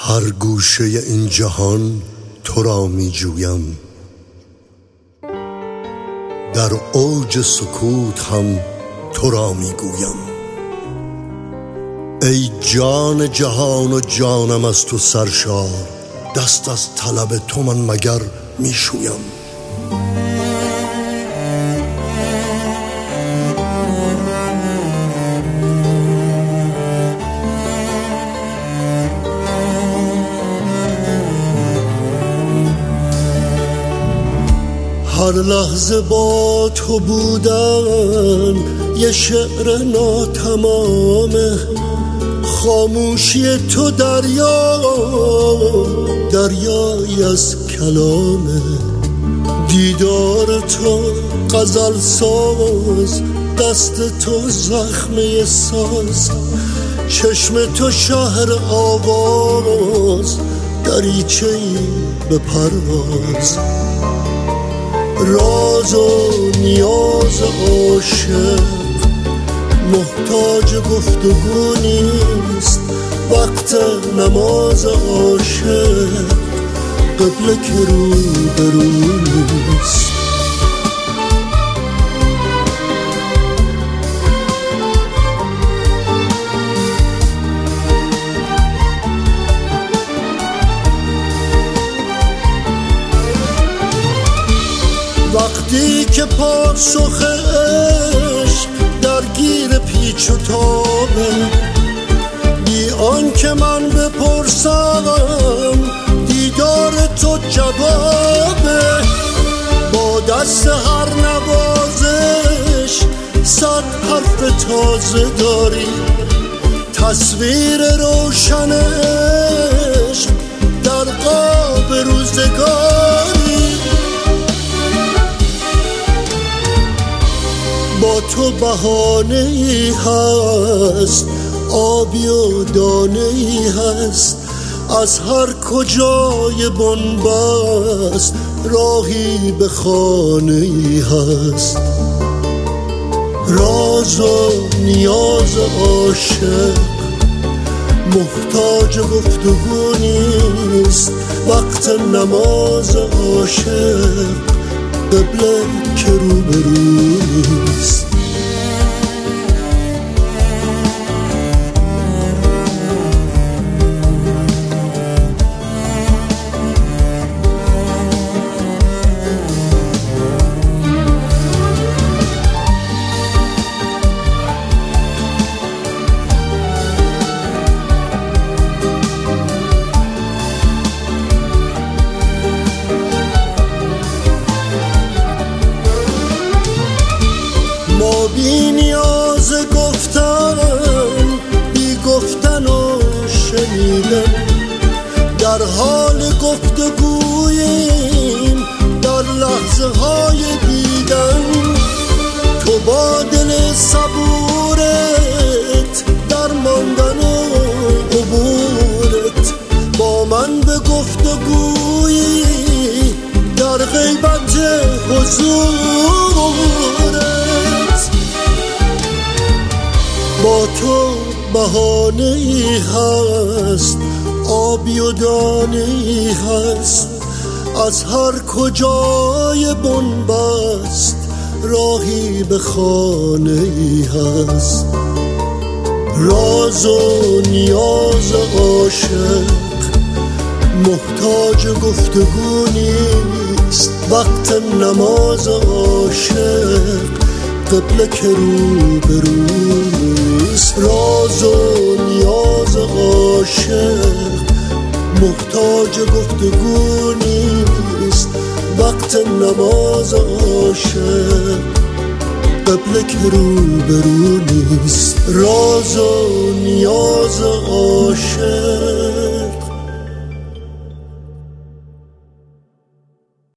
هر گوشه این جهان تو را می جویم، در اوج سکوت هم تو را می گویم. ای جان جهان و جانم از تو سرشار، دست از طلب تو من مگر می شویم. هر لحظه با تو بودن یه شعر ناتمامه، خاموشی تو دریایی از کلامه. دیدار تو غزل ساز، دست تو زخمه ساز، چشم تو شهر آواز، دریچه‌ای به پرواز. راز و نیاز عاشق محتاج گفتگو نیست، وقت نماز عاشق قبله که رو به رو نیست. وقتی که پاسخ عشق درگیر پیچ و تابه، بی آن که من بپرسم دیدار تو جوابه. با دست هر نوازش 100 حرف تازه داری، تصویر روشن عشق در قاب روزگاری. با تو بهانه ای هست، آبی و دانه ای هست، از هر کجای بنبست راهی به خانه ای هست. راز و نیاز عاشق محتاج گفتگو نیست، وقت نماز عاشق قبله که رو به رو نیست. بی نیاز گفتن، بی گفتن و شنیدن، در حال گفتگوییم در لحظه های دیدن. تو با دل صبورت در ماندن و عبورت، با من به گفتگویی در غیبت حضورت. با تو بهانه ای هست، آبی و دانه ای هست، از هر کجای بنبست راهی به خانه ای هست. راز و نیاز عاشق محتاج گفتگو نیست، وقت نماز عاشق قبله که رو به رو نیست. راز و نیاز عاشق محتاج گفتگو نیست، وقت نماز عاشق قبله که رو به رو نیست. راز و نیاز عاشق